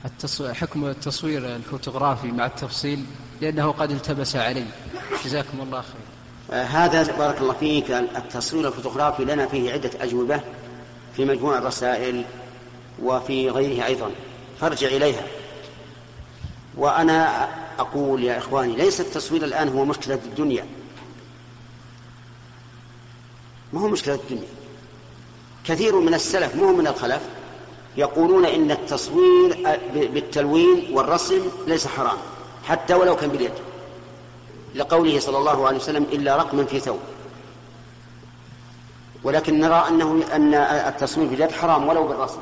حكم التصوير الفوتوغرافي مع التفصيل لأنه قد التبس علي. جزاكم الله خير. هذا بارك الله فيك التصوير الفوتوغرافي لنا فيه عدة أجوبة في مجموع الرسائل وفي غيره أيضا، فارجع إليها. وأنا أقول يا إخواني ليس التصوير الآن هو مشكلة الدنيا، ما هو مشكلة الدنيا. كثير من السلف مو من الخلف يقولون إن التصوير بالتلوين والرسم ليس حرام حتى ولو كان باليد، لقوله صلى الله عليه وسلم إلا رقما في ثوب. ولكن نرى أن التصوير باليد حرام ولو بالرسم،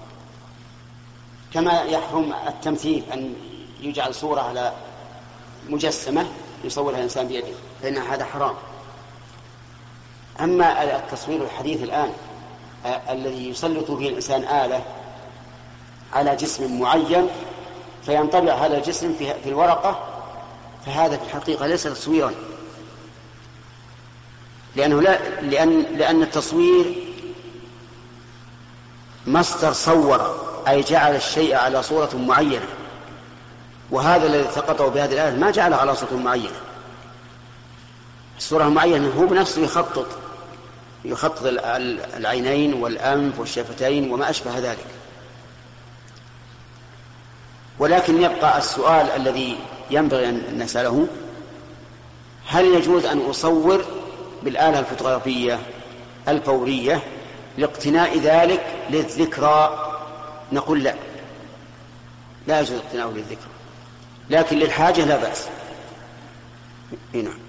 كما يحرم التمثيل أن يجعل صورة على مجسمة يصورها الإنسان بيده، فإن هذا حرام. أما التصوير الحديث الآن الذي يسلط فيه الإنسان آلة على جسم معين فينطبع هذا الجسم في الورقة، فهذا في الحقيقة ليس تصويرا، لأن التصوير مصدر صور، أي جعل الشيء على صورة معينة، وهذا الذي التقطه بهذه الآلة ما جعله على صورة معينة. الصورة المعينة هو بنفسه يخطط العينين والأنف والشفتين وما أشبه ذلك. ولكن يبقى السؤال الذي ينبغي أن نسأله: هل يجوز أن أصور بالآلة الفوتوغرافية الفورية لاقتناء ذلك للذكرى؟ نقول لا يجوز اقتناءه للذكرى، لكن للحاجة لا بأس. هنا